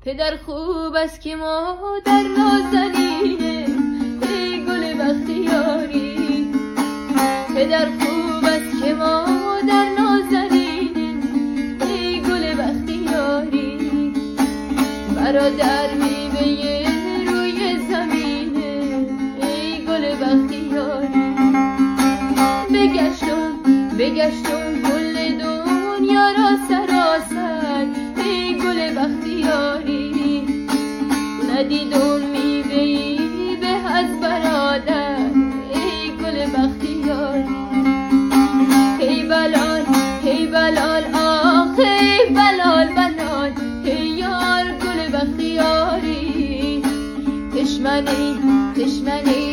پدر خوب است که مادر نازنینه، ای گل بختیاری. پدر خوب است که مادر نازنینه، ای گل بختیاری. برادر میوه روی زمینه، ای گل بختیاری. بگشتم کل دنیا را سراسر، ای گل بختیاری. ندیدم میوه‌ای به از برادر، ای گل بختیاری. هی بلال هی بلال آخ ای بلال بلال، هی یار گل بختیاری. تشمنی